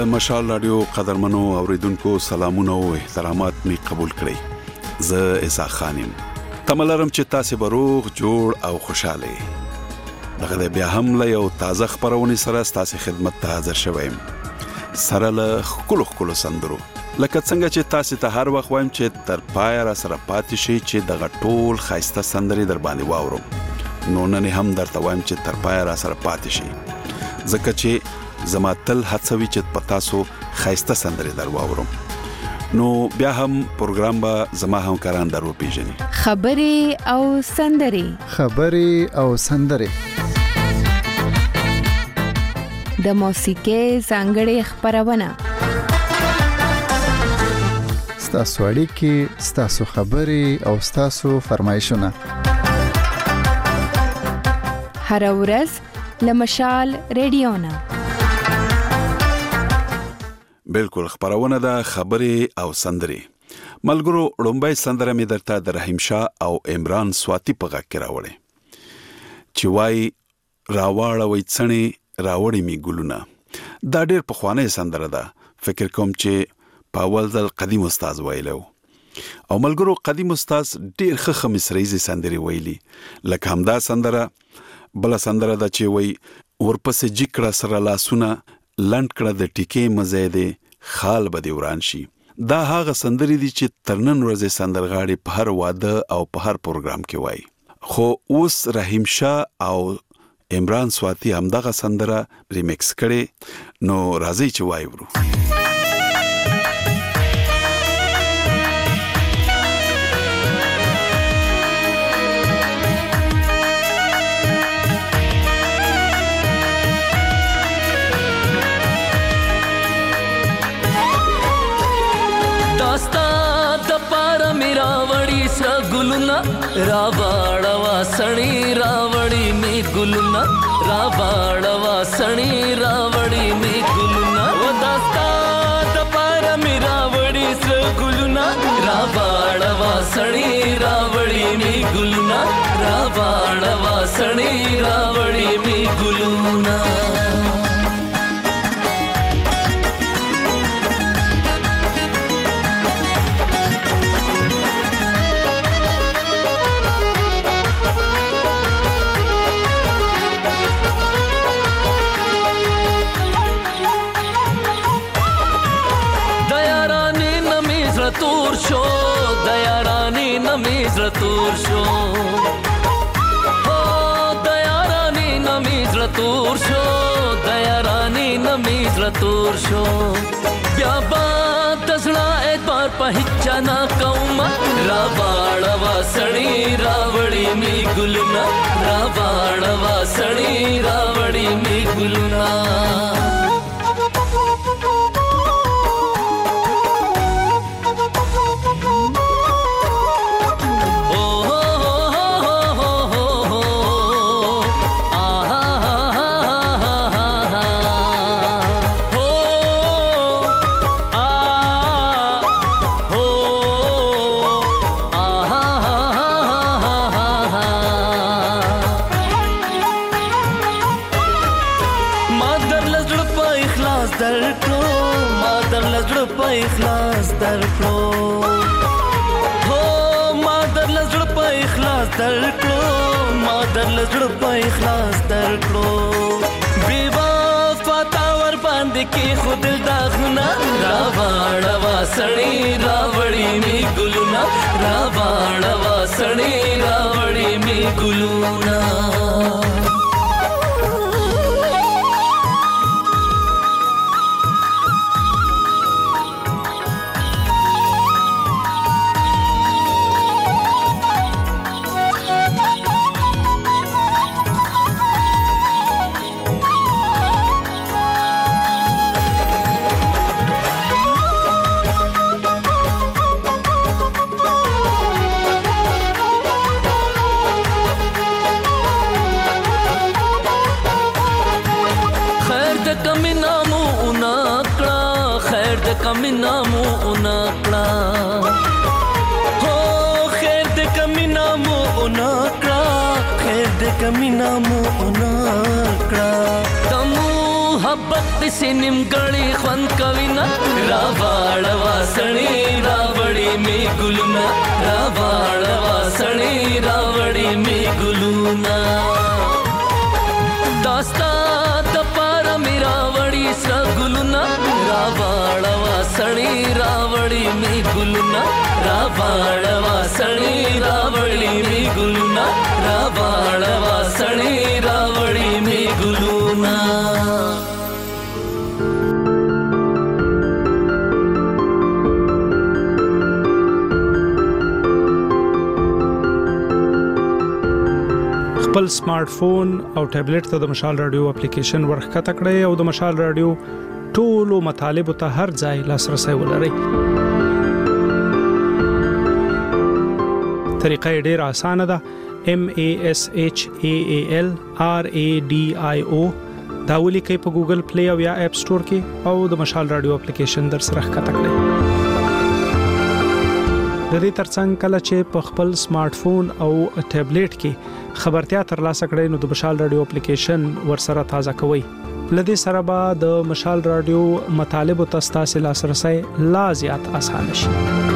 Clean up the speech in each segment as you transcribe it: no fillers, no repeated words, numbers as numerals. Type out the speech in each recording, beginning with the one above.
د مشال رادیو قدرمنو اوریدونکو سلامونه او احترامات می قبول کړئ. زه عیسی خانم تملرم چې تاسو بروغ جوړ او خوشاله دغه بیا هم له یو تازه خبرونه سره تاسو خدمت ته حاضر شوم سره له خلخلو سندرو لکه څنګه چې تاسو ته هر وخت وایم چې تر پای را سره پاتې شي چې دغه ټول خاصه سندري در باندې واورم نو نن هم درته وایم چې تر پای را سره پاتې شي ځکه چې زما تل هڅوي چې پتاسو خاصه سندري در واورم نو بیا هم پروګرام با زما همکاران درو پیژني خبري او سندري د موسیقي څنګه خبرونه ستاسو اړیکې ستاسو خبري او ستاسو فرمایشونه هر ورځ لمشال رادیونا بالکل خبرونه د خبري او سندري ملګرو لومبای سندره می درته د رحیم شاه او عمران سواتی په غږ کې راوړې چې وای راواړوي څنې راوړې می ګلونه دا ډېر پخوانی سندره ده فکر کوم چې پاول ځل قدیم استاد ویلو او ملګرو قدیم استاد ډېر ښه مصریزي سندري ویلي لکه همدا سندره بل سندره ده چې وای ورپسې جکړه سره لاسونه لند کړه د ټیکې مزه خال به وران شي دا هغه سندري دي چې ترنن ورځې سندرغاړي په هر واده او په هر پروګرام کې وای خو اوس رحیم شاه او عمران سواتی همدغه سندره ریمیکس کړي نو راځي چې وای ورو रावाड़वा सणी रावड़ी में गुलना रावाड़वा सणी रावड़ी में गुलना वो दास्ता दपार में रावड़ी से गुलना रावाड़वा सणी रावड़ी में गुलना रावाड़वा सणी रावड़ी में गुलना Tur show, oh dayarani namizra tur show, dayarani namizra tur show. Byaba tasna ek bar pahcha na kauma, ravalwa sani ravadi mi gulna, ravalwa sani ravadi mi gulna. इखलास दरकलो हो मादर लजड़ पे इखलास दरकलो मादर लजड़ पे इखलास दरकलो बेवफा तावर बांध के खुद दागना रावाड़वा सणी रावड़ी में गुलना रावाड़वा सणी रावड़ी में गुलना कमीना मो उनाकड़ा तमू محبت دې نیمګړی خوند کوي نه راواړوا سړی راوړې می ګلونه راواړوا سړی راوړې می ګلونه داستا د پاره می راوړې سر ګلونه راواړوا سړی راوړې می ګلونه راواړوا سړی راوړې می ګلونه راواړوا سړی راوړې می ګلونه خپل سمارټ فون او ټابلیټ ته د مشال رادیو اپلیکیشن ورخکته کړئ او د مشال رادیو ټولو مطالبه ته هر ځای لاسرسي ولرئ. طریقه ډېر اسانه ده. MASHALRADIO دا ولیکئ په ګوګل پلی او یا اپ سٹور کې او د مشال رادیو اپلیکیشن در سره ښکته کړئ. د دې ترڅنګ کله چې په خپل سمارټ فون او ټابلیټ کې خبرتیا ترلاسه کړئ نو د مشال رادیو اپلیکیشن ورسره تازه کوئ. لدې سره به د مشال رادیو مطالبه تاسو لاسرسي لا زیات آسان شي.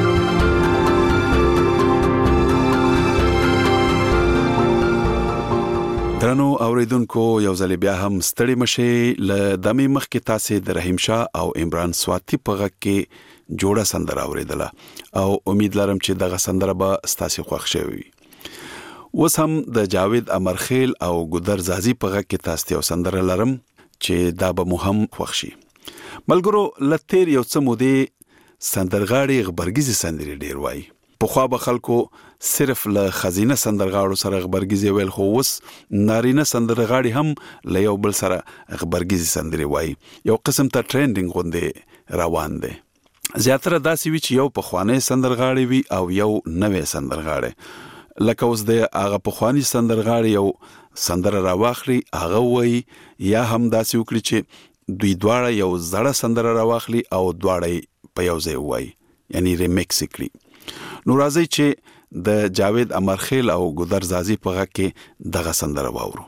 درنو اوریدونکو یو ځل بیا هم ستړي مشه ل دمه مخ کې تاسو د رحیم شاه او عمران سواتی په غږ کې جوړه سندره اوریدله او امید لرم چې دغه سندره به تاسو خوښ شي. اوس هم د جاوید امرخیل او ګودر زازی په غږ کې تاسو یو سندره لرم چې دا به مهم خوښ شي. ملګرو لتیر یو څه مودې سندرغاړي غبرګیزي سندري ډیر وای. په خوا به خلکو صرف له خزینه سندرغاړو سره غبرګیزي ویل خو وس نارینه سندرغاړي هم له یو بل سره غبرګیزي سندري وای. یو قسم ته ټرندینګ غونډه روان دي. زیاتره داسې وی چې یو په خوانې سندرغاړي وي او یو نوې سندرغاړي. لکه اوس د هغه په خواني سندرغاړي یو سندره راواخلي هغه وای یا هم داسې وکړي چې دوی دواړه یو زړه سندره راواخلي او دواړه په یو ځای وای یعنی ریمیکس کړي. نو راځي چې د جاوید امرخیل او ګودر زازی په غږ کې دغه سندره واورو.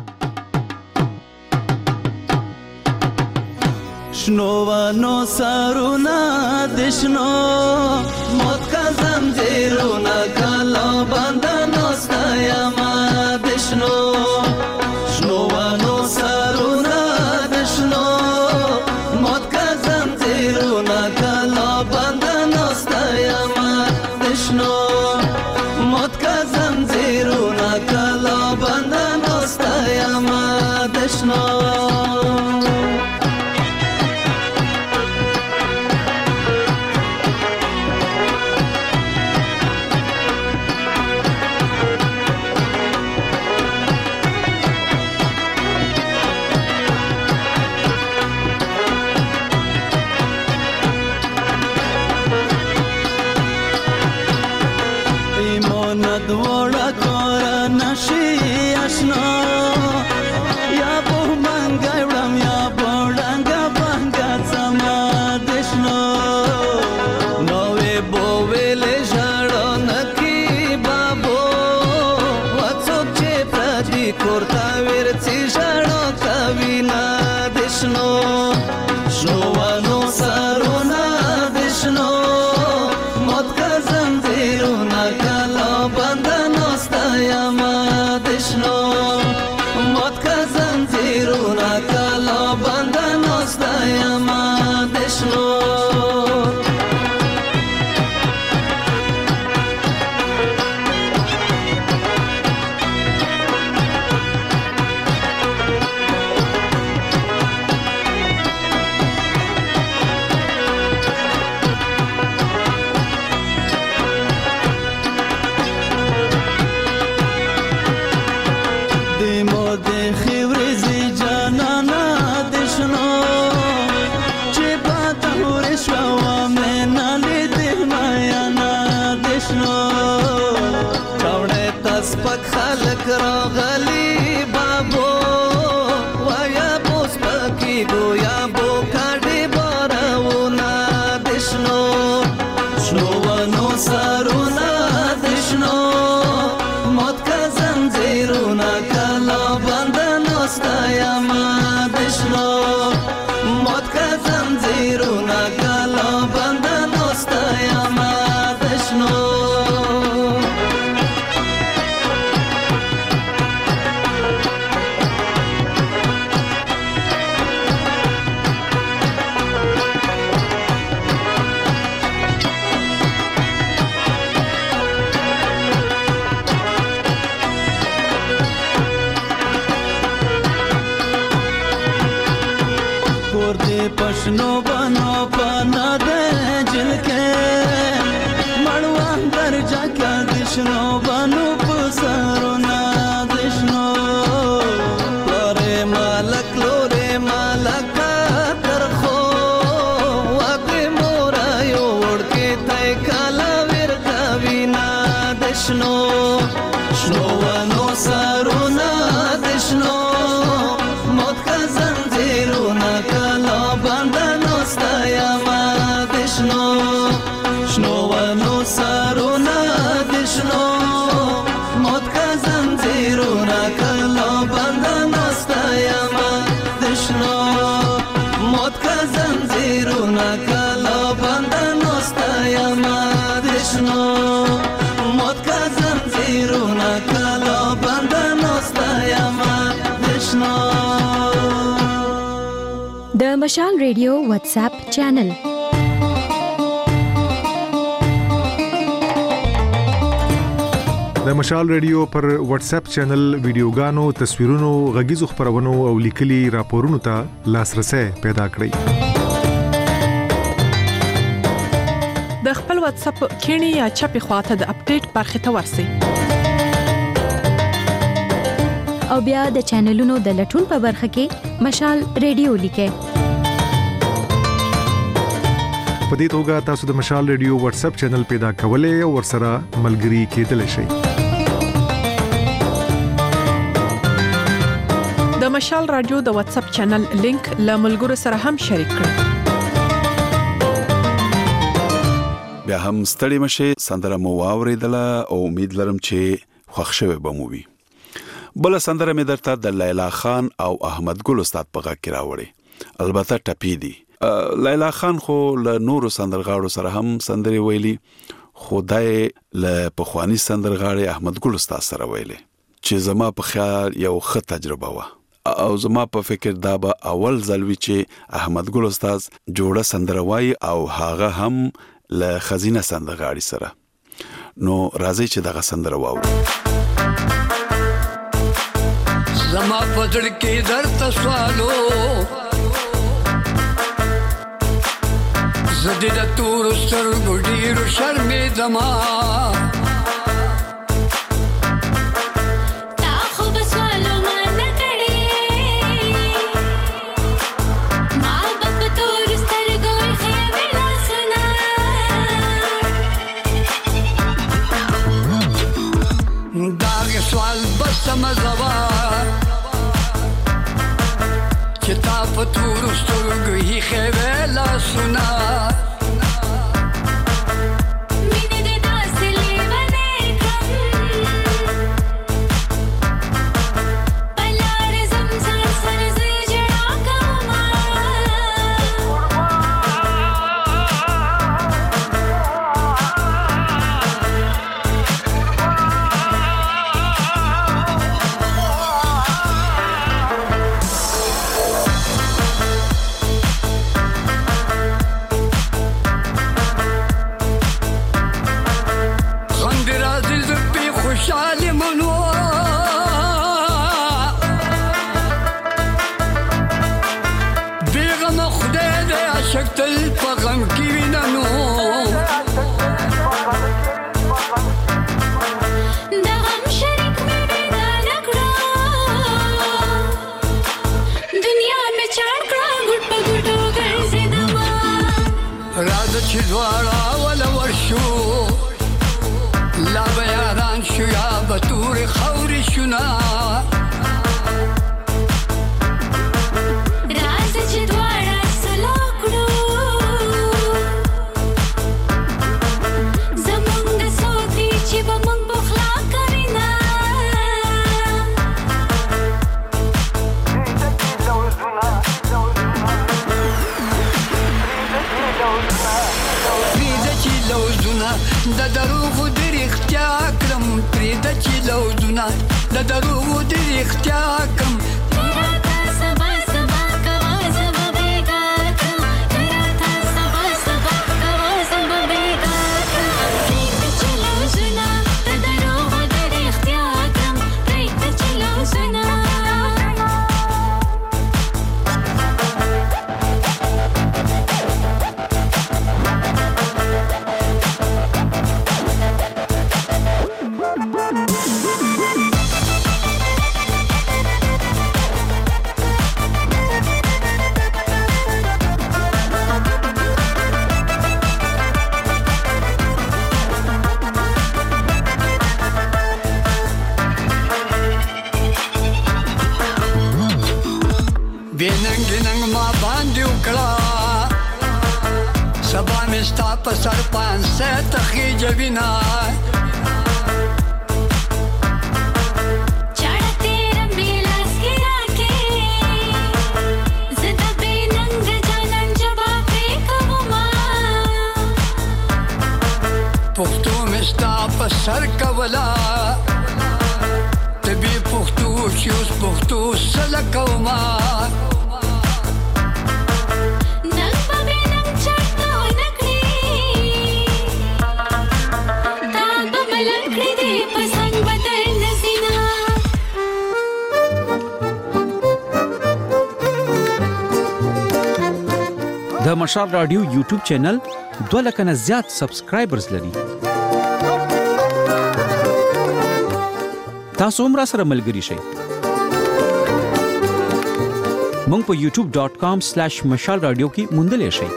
شنوانو سارونا دشنو موت کا زنجیرونا کالا باندانو ستایما دشنو شنوانو سارونا دشنو موت کا زنجیرونا کالا باندانو ستایما دشنو موت کا زنجیرونا کالا باندانو ستایما دشنو دوڑا کورا نشی اشنا یا بو منگا وڑم یا بوڑنگا بانگا زما دشنو نوے بوویلے جاڑو نکی بابو وڅوک چې پردي کورتا ورڅي جاړو کوینا دشنو شنوانو سارونه دشنو موت کا زنجیرونه کلا بندانو ستایما دشنو موت کا زنجیرونه کلا بندانو ستایما دشنو خلق راغلی بابو ویا بوس پکی گویا بو کاڑی بارونا دشنو شنوانو سارونا دشنو موت کا زنجیرونا کلا بندانو ستایما دشنو پښنو بنو پنا دے جل کے مړوا درجا کا دشنو بنو پسرو نا دشنو لورے مالک ترخو واقع مورا یو وړ کې تای کالا ور کاوینا دشنو شنو ونو سرونا دشنو موت کا زنجیرونا کلا بندنو ستایا ما دشنو شنو ونو سرونا دشنو موت کا زنجیرونا کلا بندنو ستایا ما دشنو موت کا زنجیرونا کلا بندنو ستایا ما دشنو موت کا زنجیرونا کلا بندنو ستایا ما دشنو. د مشال ریډیو واتس اپ چینل د مشال ریډیو پر واتس اپ چینل ویډیوګانو، تصویرونو، غږیزو خبرونو او لیکلي راپورونو ته لاسرسي پیدا کړئ. د خپل واتس اپ کینی یا چپی خواته د اپډیټ برخه ته ورسئ او بیا د چینلونو د لټون په برخه کې مشال ریډیو لیکئ. په دې توګه تاسو د مشال ریډیو واتس اپ چینل پیدا کولای او ورسره ملګري کېدلی شئ. د مشال رادیو د واتس اپ چینل لینک له ملګرو سره هم شریک کړئ. بیا هم ستړي مشه، سندره مو واوریدله او امید لرم چې خوښ شوي به مو وي. بل سندره مې درته د لیلا خان او احمد ګل استاد په غږ کې راوړې، البته ټپی دي. لیلا خان خو له نورو سندرغاړو سره هم سندري ویلي، خدای له پخوانی سندرغاړي احمد ګل استاد سره ویلي چې زما په خیال یو ښه تجربه وه او زما په فکر دا به اول ځل وي چې احمد ګل استاد جوړه سندره وایي او هغه هم له خزینه سندرغاړي سره. نو راځي چې دغه سندره واورو. زما پدړ کې درته سوالو زدي د تور سترګو ډېر شرمې دما تا خو به سوالو ما نه کړې ما به په تور سترګو یې ویلا سنا دا سوال بس مزوا چې تا په تور سترګو یې ویلا سنا مستا په سر پانسه تخی جوینا پختو مستا په سر کولا تبي پختو شوس پختو سره کوما نن په نن چټو نکړي دا بملکړي دې پسند بدل نسینا د مشال رادیو یوټیوب چینل 2 لک نه زیات سبسکرایبرز لري. تاسو هم را سره ملګري شئ. مونږ په youtube.com/mashalradio کې موندلې شئ.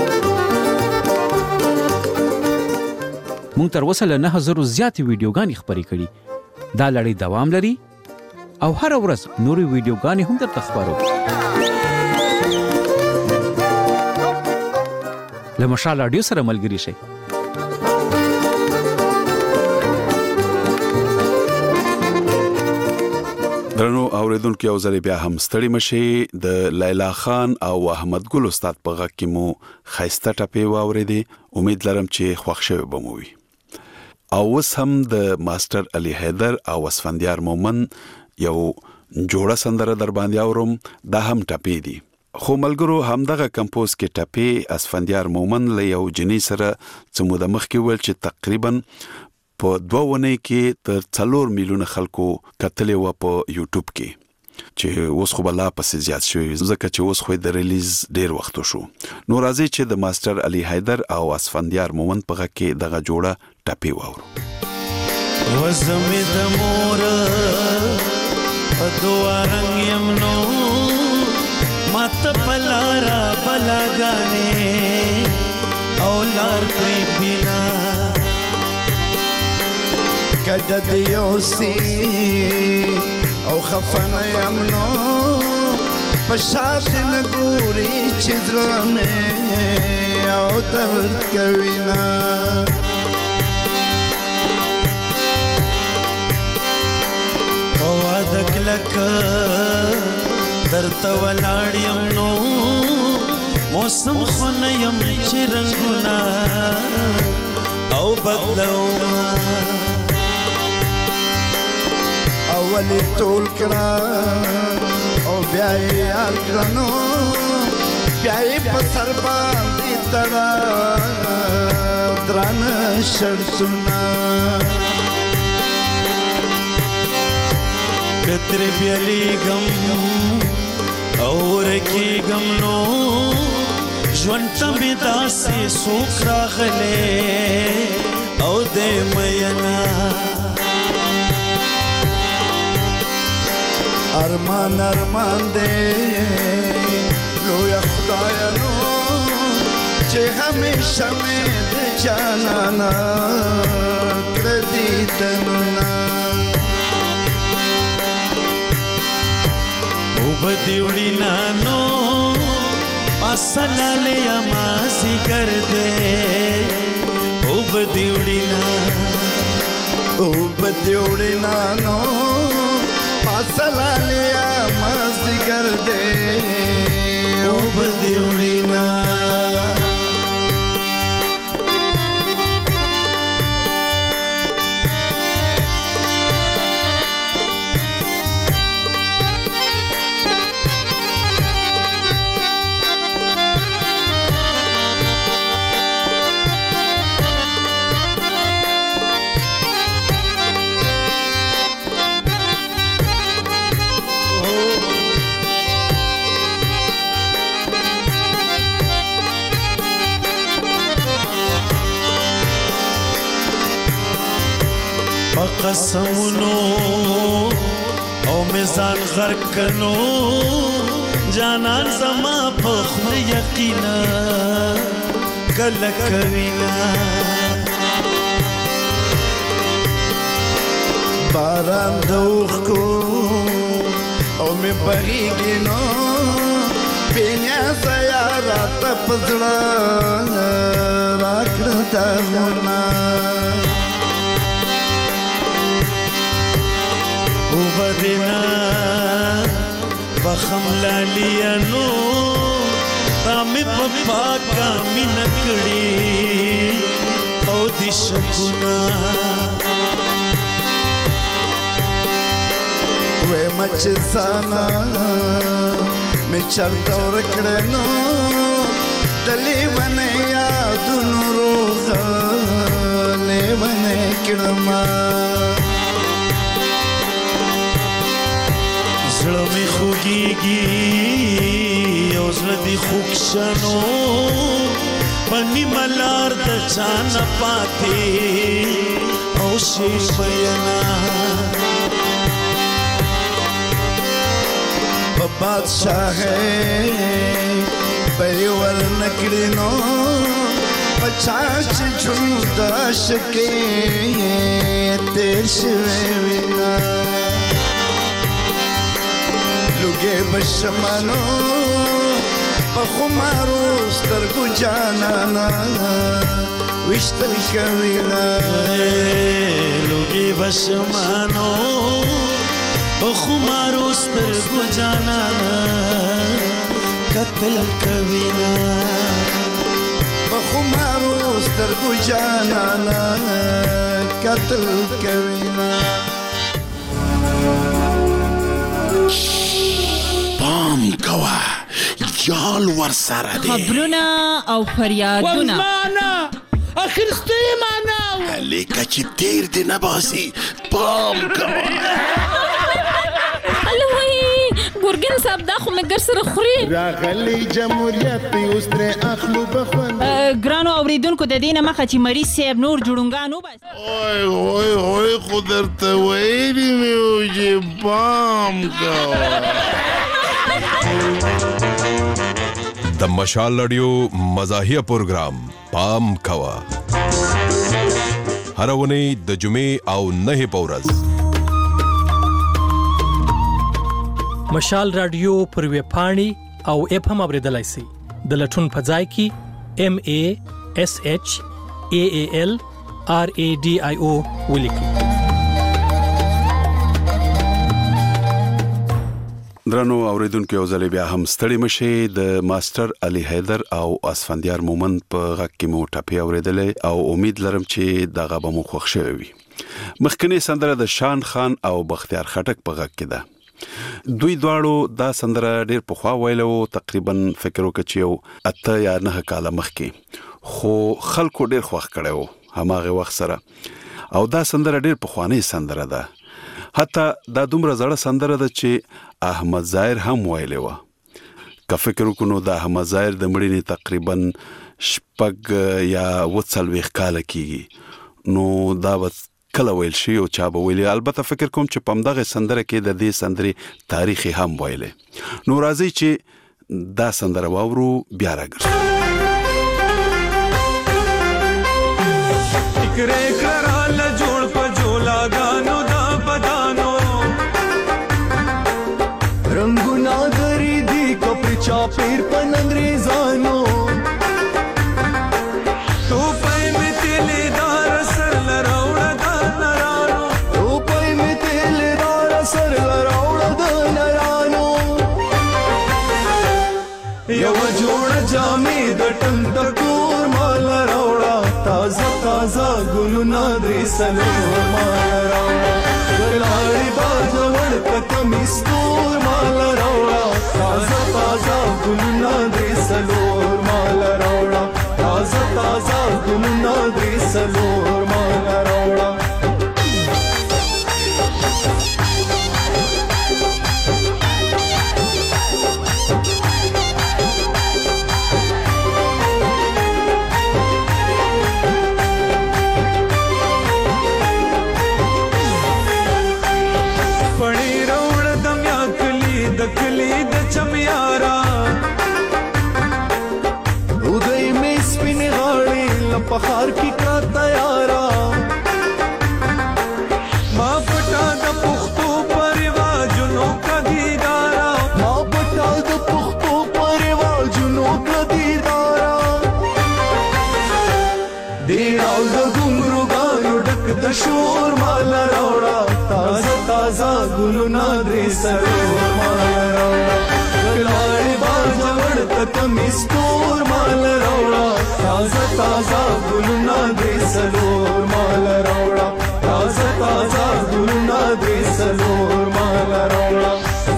مونږ تر اوسه له 9000 زیات ویډیوګانې خپرې کړې. دا لړۍ دوام لري او هر ورځ نورې ویډیوګانې هم درته خبرو. له مشال رادیو سره ملګري شئ. درنو اوریدونکو یو ځل بیا هم ستړي مشي. د لیلا خان او احمد ګل استاد په غږ کې مو خایسته ټپې واوریدې. امید لرم چې خوښ شوي به مو وي. او اوس هم د ماستر علي حیدر او اسفندیار مومن یو جوړه سندره در باندې اورم. دا هم ټپې دي خو ملګرو همدغه کمپوز کې ټپې اسفندیار مومن له یو جنۍ سره څه موده مخکې ویل چې تقریبا په 2 ونې کې تر 4 میلیونه خلکو کتلې و په یوټیوب کې چې اوس خو بلا پسې زیات شوی ځکه چې اوس خو د ریلیز ډیر وخت شو. نو راځي چې د ماستر علي حیدر او اسفندیار مومن په غږ کې دغه جوړه ټپې واورو. وزمې د مور په دوه رنگ یمنو مات پلارا بلاګانې او لار پری بینا کده دیوسی او خفن یمنو پشاش نګوري چزرونه او درد کوینا او ادکلک درته ولاړ یم نو موسم خو نه یم چې رنګونه او بدلوما اولی ټول کړه او بیا یې یار کړنو بیا یې په سر باندې تړه درانه شرطونه کتر بیالی غم اور کی غم نو ژوند می داسې سوک راغله او دې مینا ارمان ارمان دې لوی خدای نو چې همیشه مې د جانانا کړې تننا بدیوڑی نانو پاسنا لیا ماسی کر دے او بدیوڑی نانو پاسنا لیا ماسی کر دے او بدیوڑی نانو قسمونو او میزان غرق کنو جانان زما په خو یقینا کله کوینا باران دوخ کو او می بغیږي نو بینیا سیارات پزړه کتابونه وبدنا بخم لالیانو تامې په پاکه مینه کړې او د شګونه وایم چې ځانا مې چرته ورکړې نو د لیونې یادونو روغه لیونې کړمه زړه مې خوږېږي او زړه دې خوږ شنو په نیمه لار د چا نه پاتې او شعر بینا په بادشاهۍ به یې ورنه کړي نو په چا چې ژوند د عاشقۍ تېر شوی وینا لوګې بشمانو په خمارو سترګو جانانا وشتل کوینا لوګې بشمانو په خمارو سترګو جانانا قتل کوینا په خمارو سترګو جانانا قتل کوینا پام کوه یال ورسره دی خبرونه او فریادونه والمانا اخرستی معنا لیکه چې تیر دی نه باسي پام کوه ګورګین صاحب دا خو مې ګر سره خوري راغلی جمهوریت اوس ترې اخلو بخون ګرانو اوریدونکو د دې نه مخه چې مریض صاحب نور جوړونګان وباسي اوی خو درته ویلي مې وو چې پام کوه د مشال رادیو مزاحیه پروګرام پام کوه هر اونۍ د جمعې او 9 په ورځ مشال رادیو پر ویب پاڼې او اپ هم اوریدلای شئ د لټون په ځای کې MASHAALRADIO ولیکئ درنو اوریدونکو یو ځل بیا هم ستړي مشي د ماستر علي حیدر او اسفندیار مومند په غږ کې مو ټاپي اوریدلې او امید لرم چې دغه به مو خوښ شوي وي مخکنی سندره د شان خان او بختیار خټک په غږ کې ده دوی دواړو دا سندره ډېر پخوا ویلو تقریبا فکر وکړ چې یو 8 یا 9 کال مخکې خو خلکو ډېر خوښ کړو هماغه وخت سره او دا سندره ډېر پخوانی سندره ده حتی دا دومره زړه سندره ده چې احمد ظاهر هم ویلې و که فکر وکړو د احمد ظاهر د مړینې تقریبا 6 یا 40 کال کېږي نو دا کله ویل شي او چا به ویلي البته فکر کوم چې په همدغه سندره کې د دې سندرې تاریخ هم ویلې نو راځي چې دا سندره واورو بیا راګرځو فکرې کړل جوړ په جولا غانو دا بدانو رنگونه درې دي کپړې چاپیر پنندريزانو جامې د ټنګ ټکور مال راوړه تازه تازه ګلونه درې سلور مال راوړه ګلارې باجوړ کتمې ستور مال راوړه تازه تازه ګلونه درې سلور مال راوړه تازه تازه ګلونه درې سلور مال راوړه پخار کی کا تیارا ما پټا د پختو پرواجونو کدیدارا ما پټا د پختو پرواجونو کدیدارا دې ستور مال راوړه تازه تازه ګلونه درې څلور مال راوړه لاړې باز ورته کمی ستور مال راوړه تازه تازه ګلونه درې څلور مال راوړه تازه تازه ګلونه درې څلور مال راوړه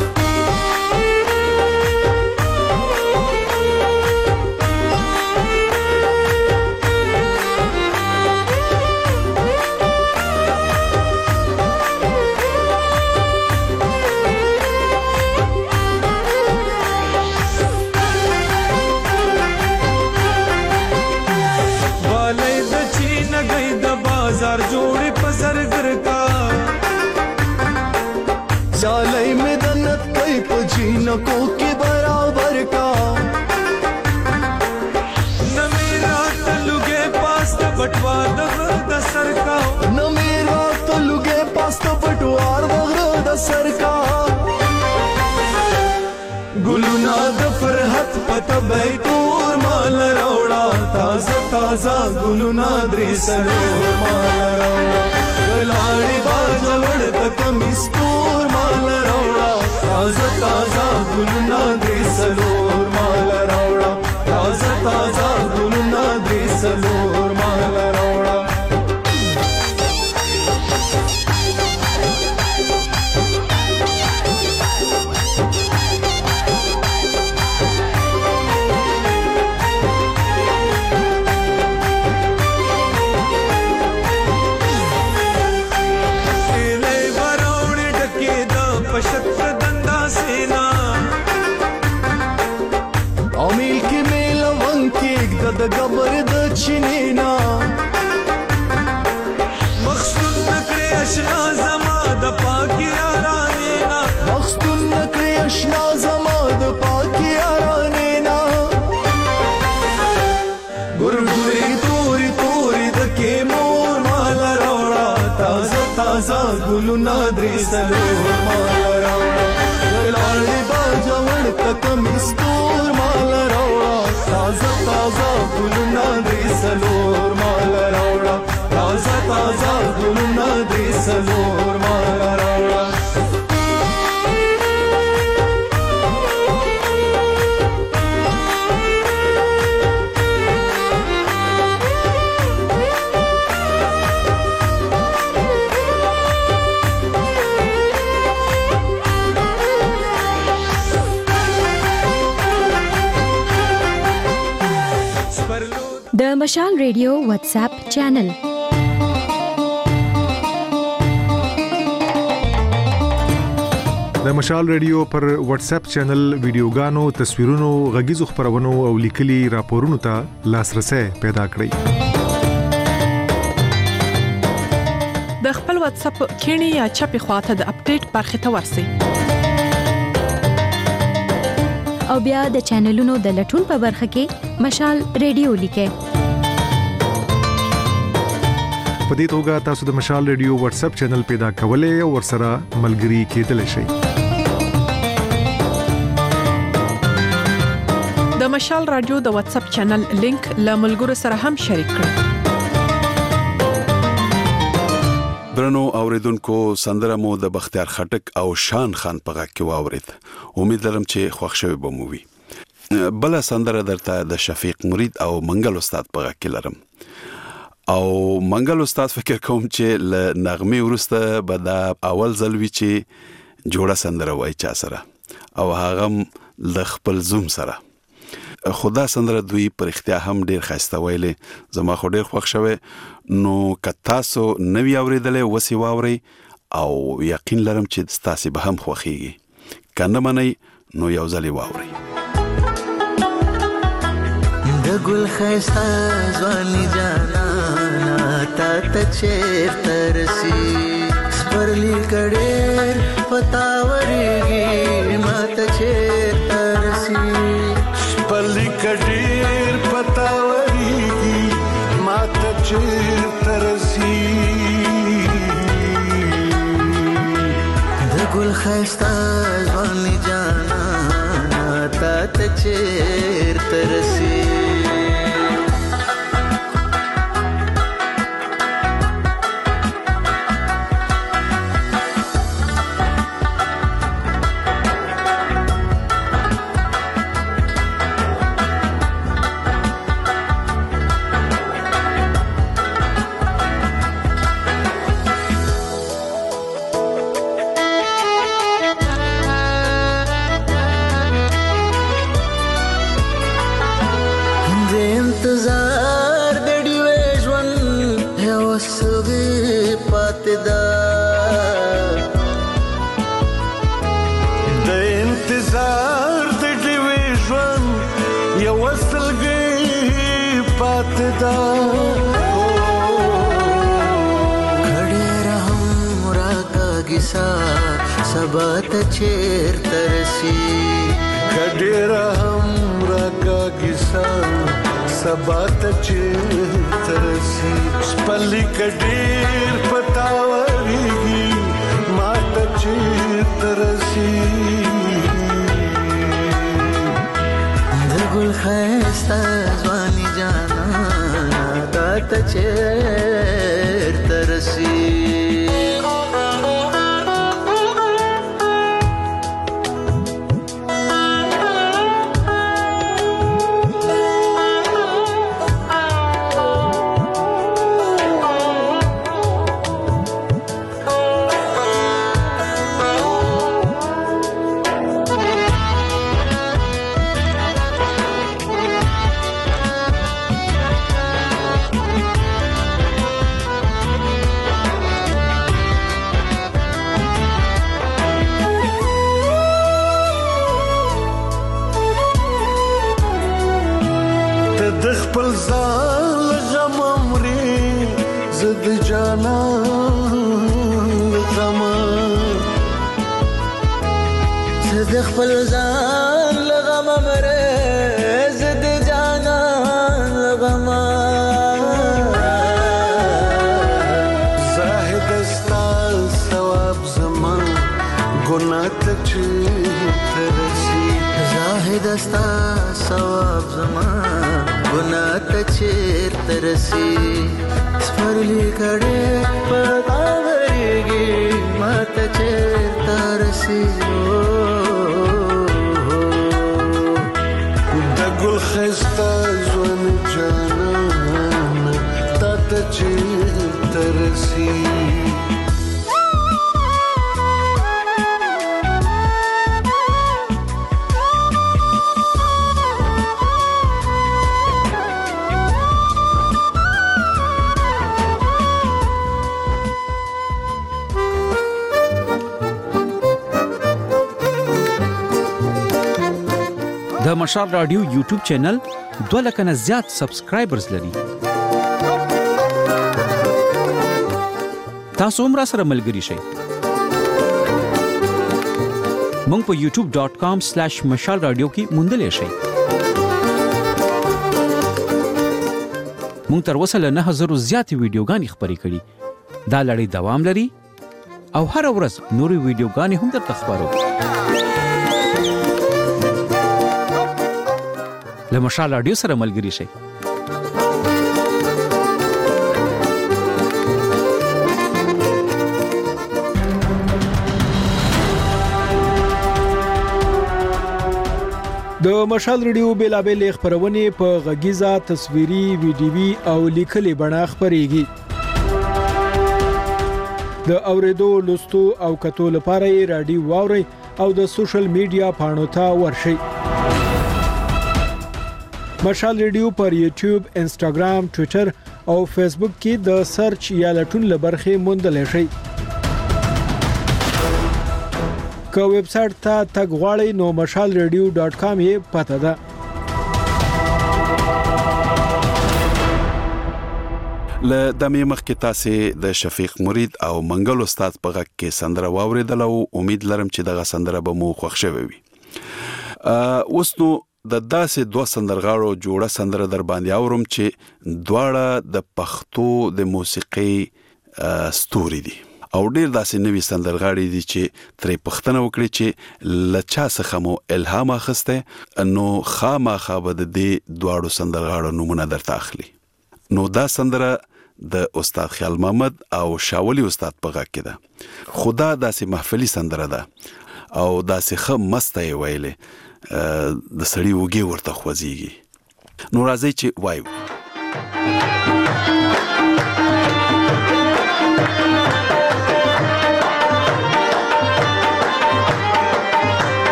بازار جوړې په زرګر کا چالای مې دنت کوي په جینکو کې برابر کا نمې رات لګې پاست بټوار د غر د سر کا نمې رات لګې پاست بټوار د غر د سر کا ګلونا د فرحت پته بیتور مال راوړه تازه تازه ګلونا درې څلور مال راوړه لاړې باز ورته کمی ستور مال راوړه تازه تازه ګلونا درې څلور مال راوړه تازه تازه ګلونا درې څلور مال راوړه د گبر د چینینا مخصوص نکړې اشنا زما د پاکی یاراneena مخصوص نکړې اشنا زما د پاکی یاراneena ګورګوري توري توري د کې مور مال راوړه تازه تازه ګلونا درې څلور مال راوړه لاړې باز ورته کمی ستور مال راوړه تازه تازه ګلونه درې څلور مال راوړه تازه تازه ګلونه درې څلور مال راوړه د مشال ریډیو واتس اپ چینل د مشال ریډیو پر واتس اپ چینل ویډیوګانو تصویرونو غږیزو خبرونو او لیکلي راپورونو ته لاسرسي پیدا کړئ د خپل واتس اپ کینی یا چپی خواته د اپډیټ برخه ته ورسی او بیا د چینلونو د لټون په برخه کې مشال ریډیو لیکه په دې توګه تاسو د مشال ریډیو واتس اپ چینل پیدا کولای او ورسره ملګري کېدلی شئ د مشال رادیو د واتس اپ چینل لینک له ملګرو سره هم شریک کړئ درنو اوریدونکو سندره مو د بختیار خټک او شان خان په غږ کې واورید امید لرم چې خوښ شوي به مو وي بل سندره درته د شفیق مرید او منګل استاد په غږ کې لرم او منګل استاد فکر کوم چې ل نغمه ورسته به دا اول ځلوي چې جوړه سندره وای چا سره او هغه د خپل زوم سره خدا سندره دوی پر اختیار هم ډیر خسته ویلې زما خو ډیر خوښ شوه نو کتاسو نوی اوریدلې وسی واوري او یقین لرم چې ستاسو به هم خوخيږي کنه منئ نو یو ځلې واوري د ګل خسته ځواني جانا تا ته چیرته رسی سپرلی کډېر پتاورېږي ما ته چیرته رسی سپرلی کډېر پتاورېږي ما ته چیرته رسی د ګل خسته ځواني جانا تا ته چیرته رسی किस्सा سبا ته چیرته رسي کډیر هم راکا کیسا سبا ته چیرته رسي سپلی کډیر پتاوريږي ما ته چیرته رسي د ګل خسته ځواني جانا تا ته چیرته رسي خپل ځان لغم مره زد جانان لغم زاهد استا ثواب زمان ګناه ته چیرته رسي زاهد استا ثواب زمان ګناه ته چیرته رسي سپرلی کړه پتاوريږي ما ته چیرته رسي ګل خسته ځوان جانان تا ته چیرته رسي د مشال رادیو یوټیوب چینل 2 لک نه زیات سبسکرایبرز لري. تاسو هم را سره ملګري شئ. مونږ په youtube.com/mashalradio کې موندلې شئ. مونږ تر اوسه له 9000 زیاتې ویډیوګانې خپرې کړې. دا لړۍ دوام لري او هر ورځ نورې ویډیوګانې هم درته خپرو. له مشال رادیو سره ملګري شئ. د مشال رادیو بیلابل خبرونه په غږیزه تصویري ویډیوي او لیکلي بڼه خبريږي. د اوریدو لوستو او کتو لپاره رادیو واوري او د سوشل میډیا پاڼو ته ورشئ. مشال رادیو پر یوټیوب، انسټاګرام، ټوئیټر او فیسبوک کې د سرچ یا لټون لبرخه موندل شي. که ویب سټ ته تګ غواړئ نو mashalradio.com یې پته ده. له دمه مخکې تاسو د شفیق مرید او منګل استاد په غږ کې سندره واوریدل او امید لرم چې دغه سندره به مو خوښ شوي وي. اوس نو د داسې دوه سندرغاړو جوړه سندره در باندې اورم چې دواړه د پښتو د موسیقۍ ستوري دي او ډیر داسې نوې سندرغاړي دي چې ترې پښتنه وکړي چې لچا څخه مو الهام اخسته نو خامخا به د دې دواړو سندرغاړو نومونه درته اخلي. نو دا سندره د استاد خیال محمد او شاولی استاد په غږ کې ده. خدا داسې محفلي سندره ده او داسې خه مسته ویلې د سړی وګي ورته خوځيږي. نو راځي چې وایو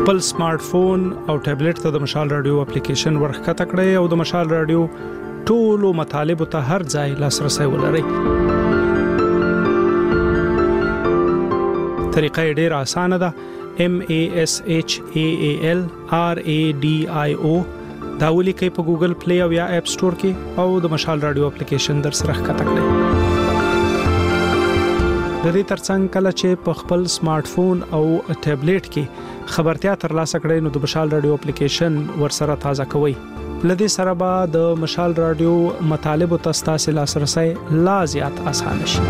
خپل سمارټ فون او ټابلیټ ته د مشال رادیو اپلیکیشن ورخکته کړئ او د مشال رادیو ټولو مطالبه ته هر ځای لاسرسي ولرئ. طریقه ډیره اسانه ده. MASHAALRADIO دا ولیکئ په ګوګل پلی او یا اپ سٹور کې او د مشال رادیو اپلیکیشن در سره ښکته کړئ. د دې ترڅنګ کله چې په خپل سمارټ فون او ټابلیټ کې خبرتیا ترلاسه کړئ نو د مشال رادیو اپلیکیشن ورسره تازه کوئ. لدې سره به د مشال رادیو مطالبه تاسو لاسرسي لا زیات آسان شي.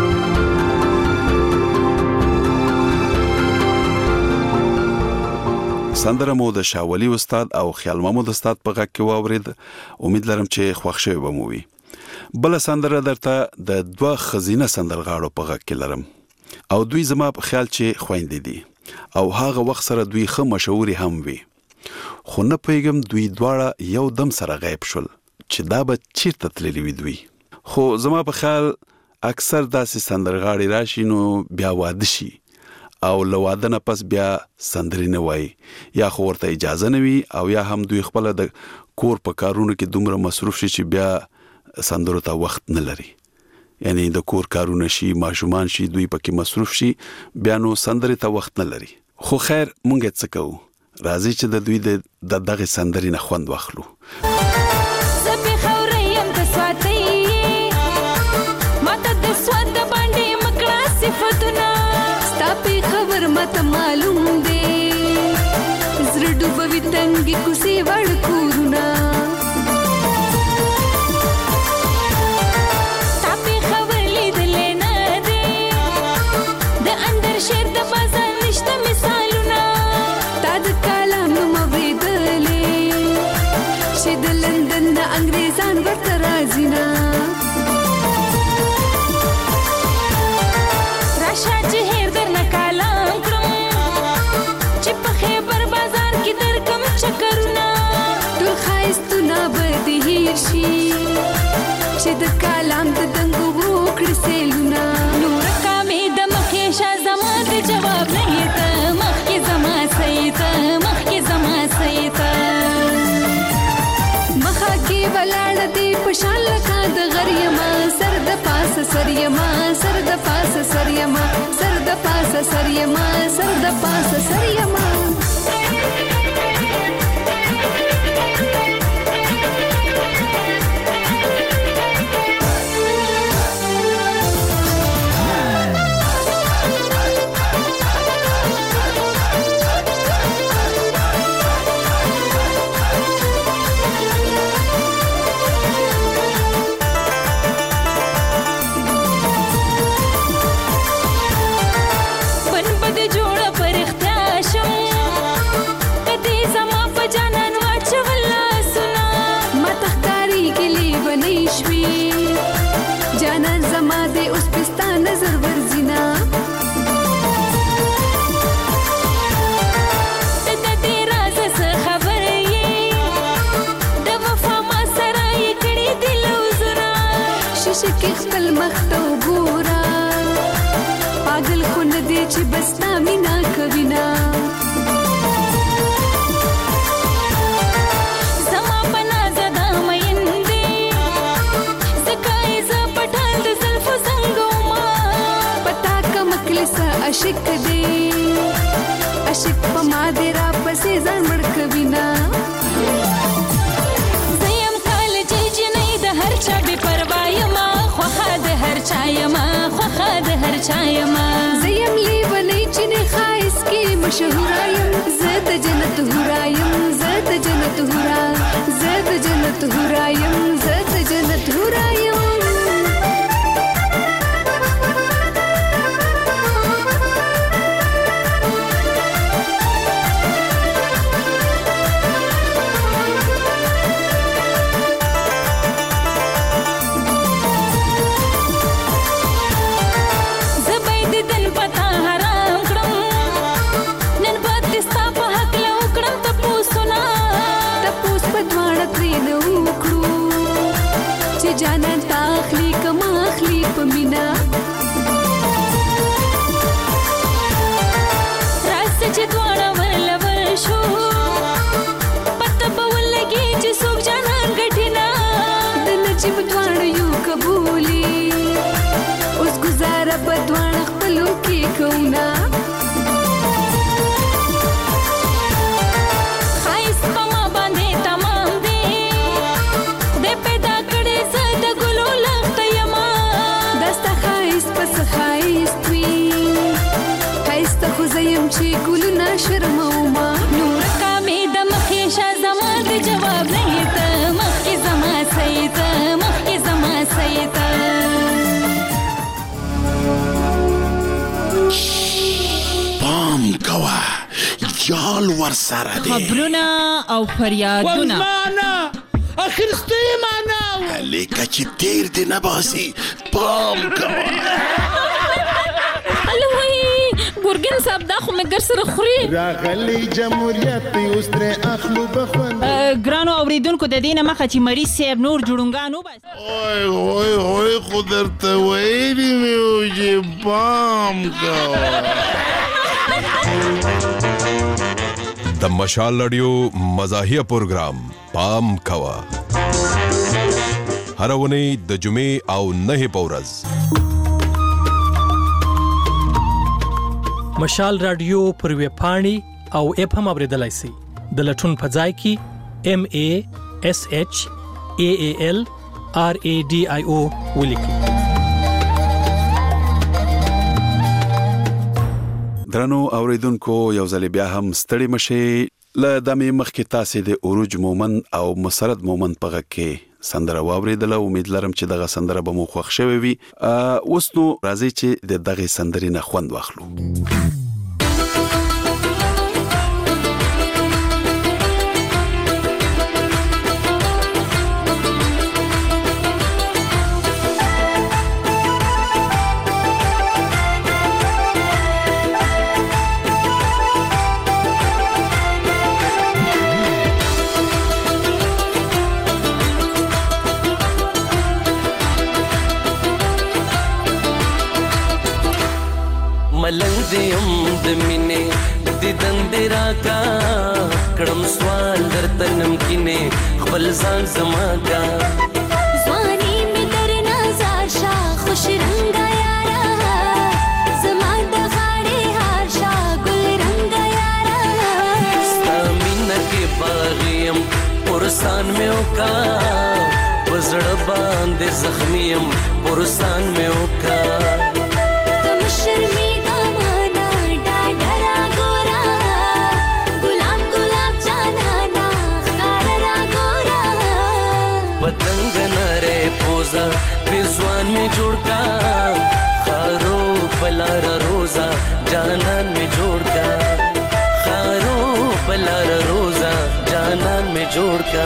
سندره مو د شاولي استاد او خیال محمود استاد په غږ کې واورید. امید لرم چې خوښ شوي به مو وي. بل سندره درته د دوه خزینه سندرغاړو په غږ کې لرم او دوی زما په خیال چې خويندې دي او هغه وخت سره دوی خه مشهوري هم وي، خو نه پیغام دوی دواړه یو دم سره غیب شول چې دا به چیرته تللی وي دوی. خو زما په خیال اکثر داسې سندرغاړي راشي نو بیا واده شي او لو واده نه پس بیا سندري نه وای، یا خو ورته اجازه نه وي او یا هم دوی خپل د کور په کارونو کې دومره مصروف شي چې بیا سندرو ته وخت نه لري. یعنی د کور کارونه شي، ماشومان شي، دوی پکې مصروف شي، بیا نو سندري ته وخت نه لري. خو خیر مونږ څه کوو، راځي چې د دوی د دغه سندري نه خوند واخلو. زبې خوریم د سواتي ماته د سواد باندې مکړه صفاتونه ستاپي خبر ماته معلوم دی زړه ډوبوي تنګي کوسي وړ کورونه ستاپي خبر لیدلې نه دی د اندر شعر د بازار نشته مثالونه تا د کلام نوم اورېدلې چې د لندن د انګريزان ورته راځي نه راشه چې هیر درنه کلام کړم چې په خیبر بازار کې درکم چکرونه ټول ښایستونه به دې هیر شي چې د کلام د دنګو وکړي سیلونه نور کامې د مخې شه زما د جواب نه یې ته مخکې زما سیته مخکې زما سیته مخه کې ولاړه دې په شان لکه د غریما سر د پاسه سریما سر د پاسه سریما سر د پاسه سریما سر د پاسه سریما شکی خپل مخته وګورا پاگل خو نه دی چې بس تا مینا کوي نا زما پنا زدا مین دی زکای ز پټان د زلفو زنګو ما پتا کم کلیس عاشق دی عاشق په ما دی را پسې ځان مړ کوي نا زیم کال چې نه د هر چا به پروا یم خوخه د هر چا یم خوخه د هر چا یم زیم لیونی چې نه خایس کې مشهور یم زه د جنت هورا یم زه د جنت هورا زه د جنت هورا یم زه د جنت هورا یم جانان تا اخلي کما اخلي پمینا راس چې دواړه ولور وی ګلونه شرموما نور کا مې د مخې شه زما د جواب نه ته مخې زما سید مخې زما سید پام کوا جال ور سره دی خبرونه او فریادونه ورمانه اخرسته معنا لیکه چې تیر دی نه باسي پام کوا ګورګین صاحب دا خو مګر سره خوري راغلی جمهوریت اوس تر اخلو بخون ګرانو اوریدونکو د دینه مخه چې مریض صاحب نور جوړونګانو بس اوه خو درته ویلي مې و چې پام کوه د مشال رادیو مزاحیه پروګرام پام کوه هر ونی د جمعې او نه په ورځ مشال رادیو پر ویب پاڼې او اپ هم اوریدلای شئ د لټون په ځای کې MASHALRADIO ولیکئ. درنو اوریدونکو یو ځل بیا هم ستړي مشي ل دمه مخکې تاسو د اوروج مومن او مسرد مومن په غږ کې سندره واوریدله. امید لرم چې دغه سندره به مو خوښ شوي وي. اوس نو راځي چې دغه سندرې نه خوند واخلو. ملنګ دیم د مینې د دندرا کا کړم سوال درته نمکینه خپل ځان زماګه ځواني مې در نظر شا خوش رنگ یارا زما د غاړې هار شا ګل رنگ یارا ستامینه کې باغیم پرسان مې وکا وزړه باندې زخمیم پرسان مې وکا تم شرمې पतंग नरे पोजा पिजवान में जोड़का खारो पलारा रोजा जानन में जोड़का खारो पलारा रोजा जानन में जोड़का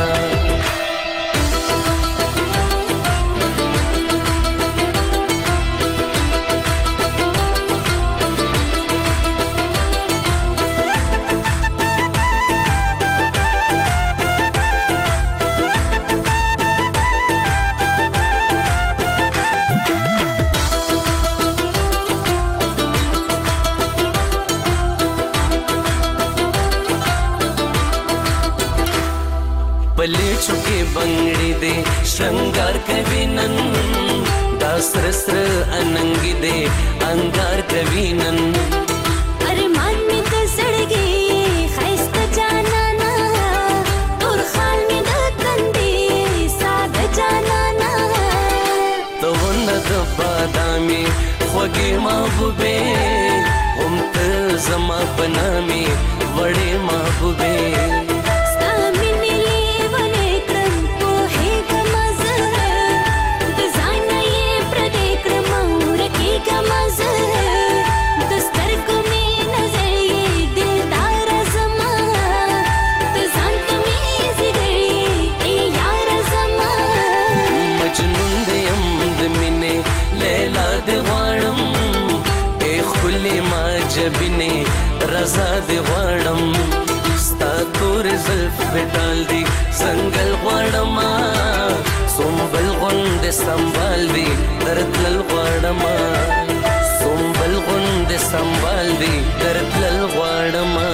पले चुके बंगड़ी दे श्रृंगार कविनन दासरस्र अनंगी दे अंगार कविनन अरे मान में तो सड़ गई खैस्त जाना ना और खाल में द कंदे साग जाना ना तो नद बादामी खोगे महबूबे हम त जमा बनामी बड़े महबूबे जबिने रजा दे वाड़म स्ता तोर ज़ुल्फ पे डाल दी संगल वाड़मा सोमबल गुंदे संभाल दी दर्दल वाड़मा सोमबल गुंदे संभाल दी दर्दल वाड़मा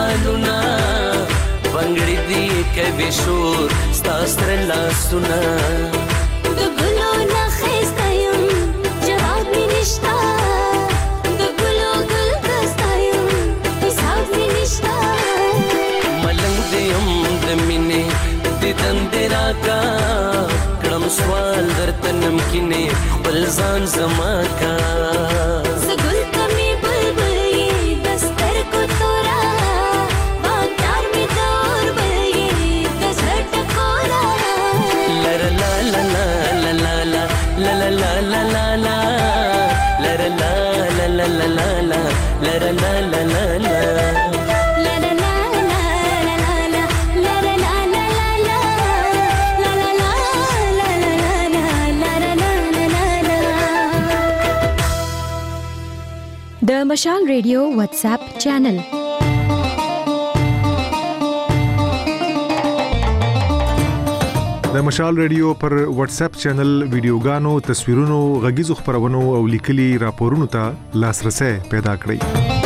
خیالونه بنګړې دي کوي شور ستا ستر لاسونه د ګلو نه ښایسته یم جواب مې نشته د ګلو ګل ښایسته یم حساب مې نشته ملنګ دې یم د مینې دیدن دې راکا کړم سوال درته نمکینې خپل ځان زما کا زه ګل کمې بلبل یې د سترګو توره بادار مې د اوربل یې د زړه ټکوره لره لا لا لا لا لا لا لا لا لا لا لا لره لا لا لا لا لا لا لره لا لا لا لا د مشال ریډیو واتس اپ چینل د مشال ریډیو پر واتس اپ چینل ویډیوګانو تصویرونو غږیزو خبرونو او لیکلي راپورونو ته لاسرسي پیدا کړئ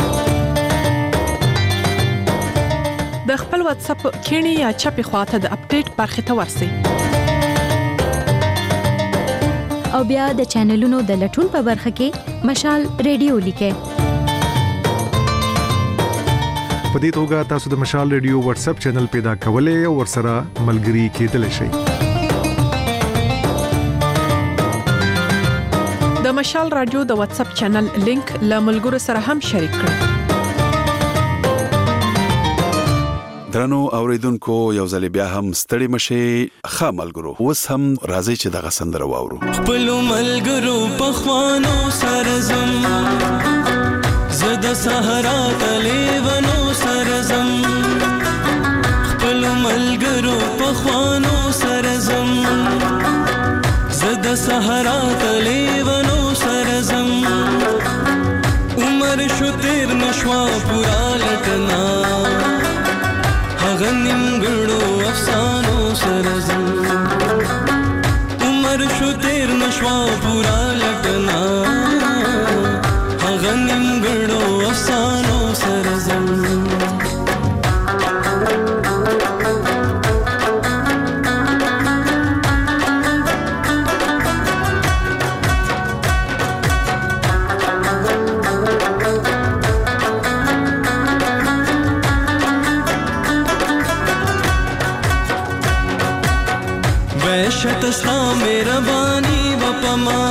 د خپل واتس اپ کینی یا چپی خواته د اپډیټ برخه ته ورسی او بیا د چینلونو د لټون په برخه کې مشال ریډیو لیکه په دې توګه تاسو د مشال ریډیو واتس اپ چینل پیدا کولای او ورسره ملګري کېدلی شئ د مشال رادیو د واتس اپ چینل لینک له ملګرو سره هم شریک کړئ درنو اوریدونکو یو ځل بیا هم ستړي مشي خاملګرو اوس هم راځي چې دغه سندره واورو خپل ملګرو په خوانو سرزم زد صحرا تلیونو سرزم خپل ملګرو په خوانو سرزم زد صحرا تلیونو سرزم عمر شو تیر نشوا پورا لټنا غنیمګړو افسانو سرزم عمر شو تیر نشوا پورا لټنا غنیمګړو افسانو سرزم वैशत सा मेरा बानी बपमा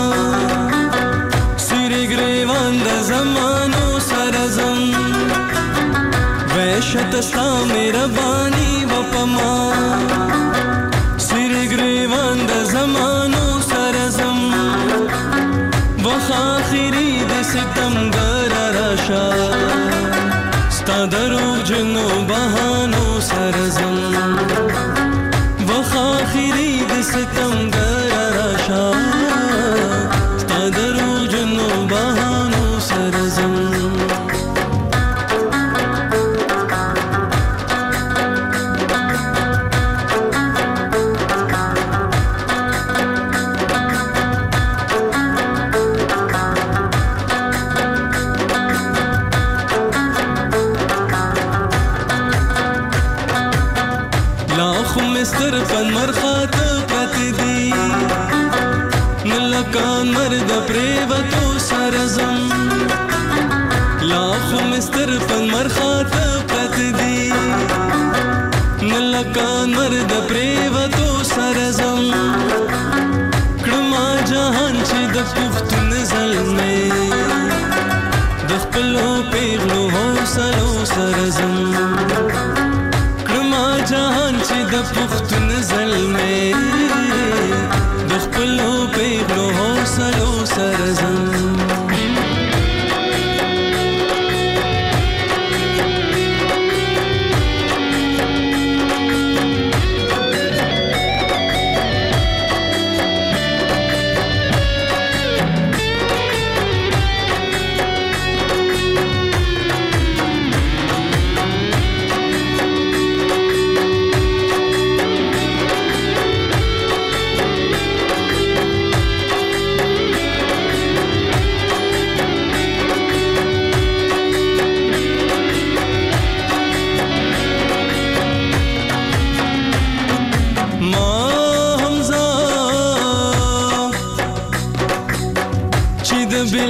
सिरे ग्रेवान द जमानो सरजम वैशत सा मेरा बानी बपमा सिरे ग्रेवान द जमानो सरजम वखाखिरी द सितम गराशा स्तादरो जनो बहानो सरजम वखाखिरी ستم گراشا ستادرو جنو بهانو سرزم لاخو مستر فن مرخات کان مرد پریوتو سرزم لاخو مستر پن مرخات پرت دی نلکان مرد پریوتو سرزم کړما جهان چې د پښتون زلمه د خپلو پیغلو حوصلو سرزم کړما جهان چې د پښتون زلمه د خپلو پیغلو حوصلو سرزم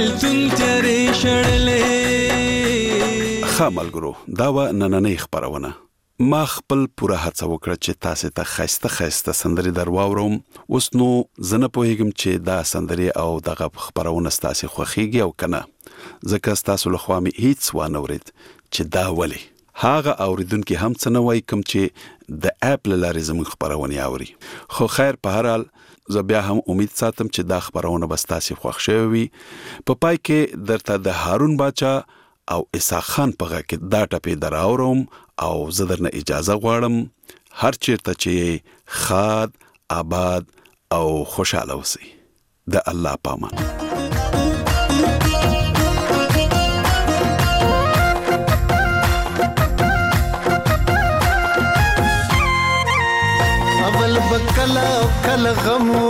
بیلتون تیارې شړلې. ښه ملګرو، دا وه نننۍ خپرونه. ما خپل پوره هڅه وکړه چې تاسې ته ښایسته سندرې در واورم. اوس نو زه نه پوهېږم چې دا سندرې او دغه خپرونه ستاسې خوښېږي او که نه، ځکه ستاسو له خوا مې هیڅ وانه ورېد چې دا ولې. هغه اوریدونکي هم څه نه وایي کوم چې د اپ له لارې زموږ خپرونې اوري. خو خیر، په هر حال زه بیا هم امید ساتم چې دا خپرونه به ستاسې خوښ شوې وي. په پای کې درته د هارون باچا او اسحاق خان په غږ کې دا ټپې در اورم او زه درنه اجازه غواړم. هر چیرته چې ښاد، آباد او خوشحاله اوسئ. د الله پامان. اول بکلا کل غمو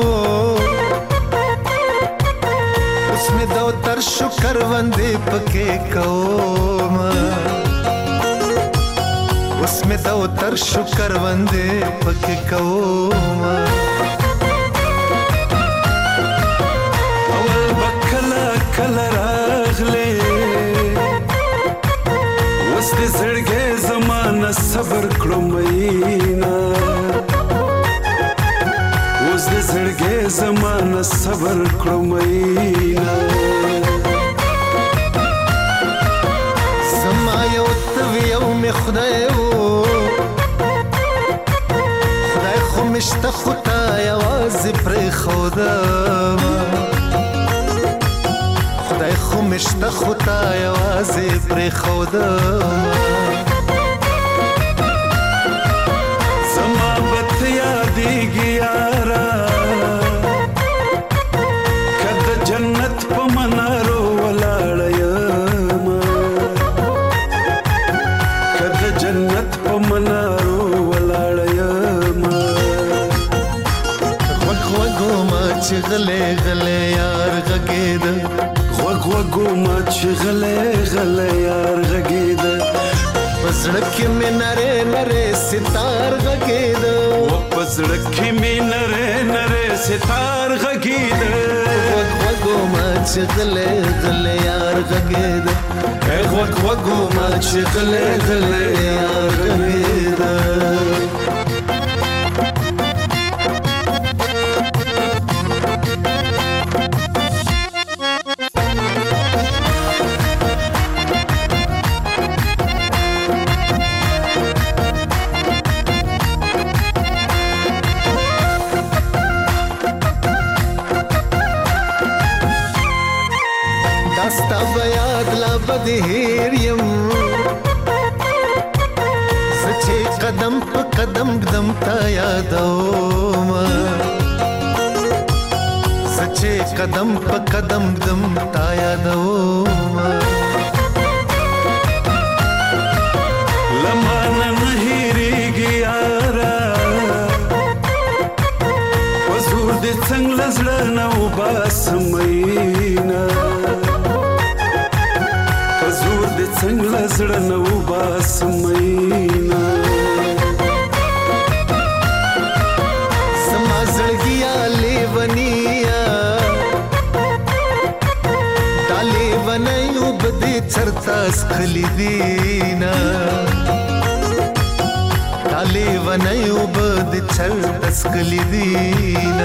اس میں دو تر شکر وندے پکے کوم، اس میں دو تر شکر وندے پکے کوم. اول بکلا کل راغلے اس دے زړګې زمانہ صبر کړو مینا، اوس دې زړګې زمانہ صبر کړو مینا. زما یو یو می خدای وو، خدای خو مشته خدا یوازې پرې خودم، خدای خو مشته خدا یوازې پرې خودم. زما بت یادېږي یارا، که د جنت په منارو ولاړه یم، که د جنت په منارو ولاړه یم. غوږ وږو ما چې غلی غلی یار غږېده، غوږ وږو ما چې غلی غلی یار غږېده. په زړه کې مې نرې نرې ستار غږېده، په زړه کې مې نرې نرې ستار غږېده. غوږ وږو ما چې غلی غلی یار غږېده، غوږ وږو ما چې غلی غلی یار غږېده. داستا بیاد لا بدهیر یم، سچے قدم پا قدم قدم تا یادوم، سچے قدم پا قدم قدم تا یادوم. لمانه نه هېرېږي یاره، په زور دې څنګه له زړه نه وباسم میینه، په زور دې څنګه له زړه نه وباسم میینه. زما زړګیا لیونیا، دا لیونی اوبه دې چرته څښلي دینه، دا لیونی اوبه دې چرته څښلي دینه.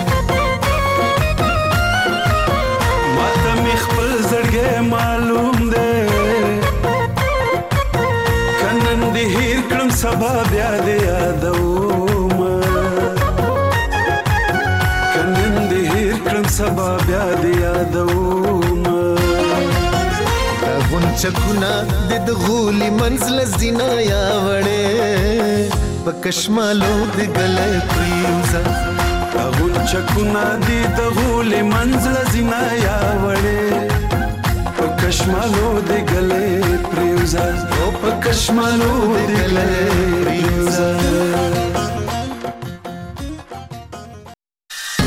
ماته مې خپل زړګی معلوم دی، که نن دې هېر کړم سبا بیا دې یادوم، که نن دې هېر کړم سبا بیا دې یادوم. دا غونچکونه دې د غولي منځله زینه یا وړې، په کشمالو دې ګلی پرېوځه، دا غونچکونه دې د غولي منځله زینه یا وړې، په کشمالو دې ګلی پرېوځه، په کشمالو دې ګلی پرېوځه.